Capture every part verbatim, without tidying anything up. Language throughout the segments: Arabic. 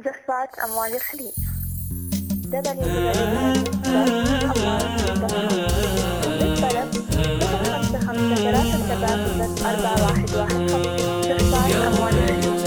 جفات أموال الخليج. بالطلب صفر خمسة خمسة ثلاثة سبعة صفر أربعة واحد واحد خمسة. جفات أموال الخليج.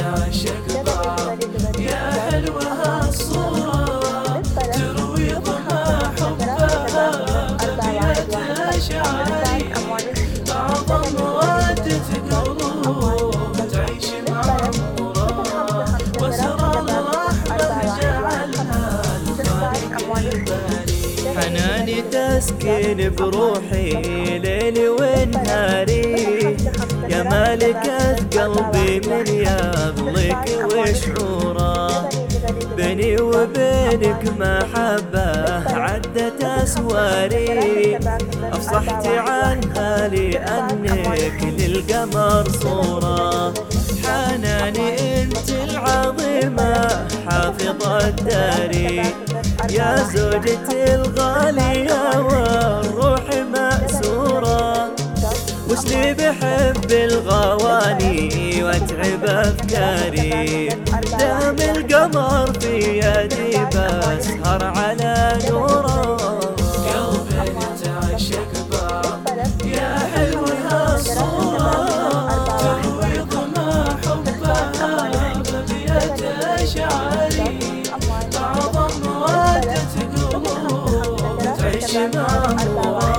يا حلوة الصورة تروي ظما حبها بأبيات أشعاري أعظم مودة قلوب تعيش معمورة وأسرار الرحمة جعلها الخالق الباري. حناني تسكن بروحي ليلي ونهاري يا مالكة قلبي من يضلك وشعوره بيني وبينك محبة عدت أسواري أفصحتي عنها لأنك للقمر صورة. حناني انت العظيمة حافظة داري يا زوجتي الغالية والروح مأسورة وش لي بحب الغواني واتعب افكاري دام القمر في يدي بسهر على نوره. قلبي تعشق باب يا حلوة الصورة تروي ظما حبها بأبيات أشعاري أعظم مودة قلوب تعيش معمورة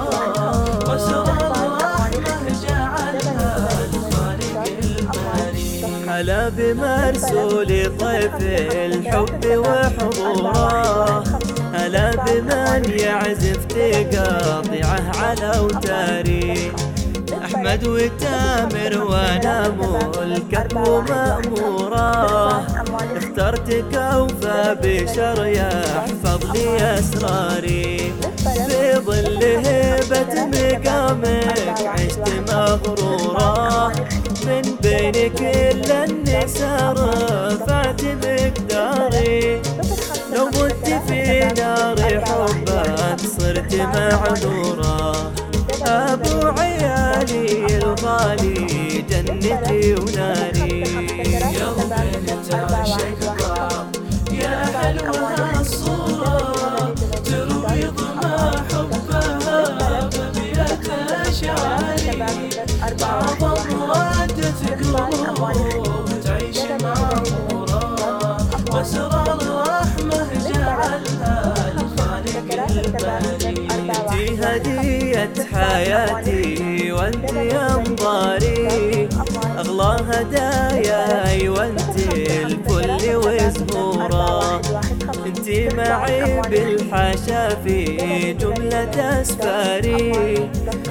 هلا بمرسول طيف الحب وحضوره هلا بمن يعزف تقاطعه على اوتاري احمد وتامر وانا ملكك ومأموره اخترتك اوفى بشر يحفظ لي اسراري في ظل هبة مقامك عشت مغروره من بين كل النساء رفعت مقداري لو مت في نار حبك صرت معذورة أبو عيالي الغالي جنتي وناري. قلبي تعشق باب يا حلوة الصورة تروي ظما حبها بأبيات أشعاري أعظم مودة قلوب تعيش معمورة وأسرار الرحمة جعلها الخالق الباري. انتي هدية حياتي وانتي انظاري اغلى هداياي وانتي الكل وزهورة انتي معي بالحاشا في جملة اسفاري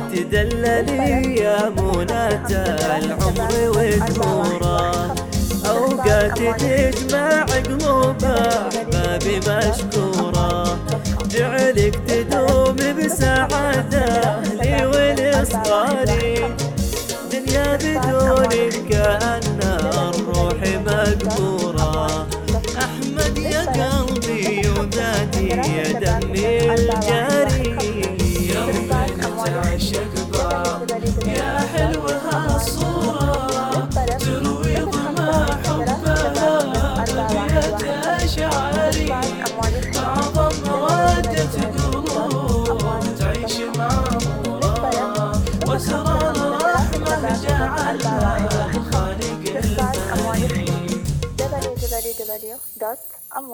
تدللي يا مناة العمر ودهورة اوقاتي تجمع قلوب احبابي مشكورة جعلك تدوم بسعادة لي ولصغاري دنيا بدونك كأن الروح مقبورة أحمد يا قلبي وذاتي يا دمي الجاري. قلبي تعشق باب يا حلوة الصورة تروي ظما حبها بأبيات أشعاري أعظم مودة قلوب تعيش معمورة وأسرار الرحمة جعلها الخالق الباري. دبليو دبليو دبليو دوت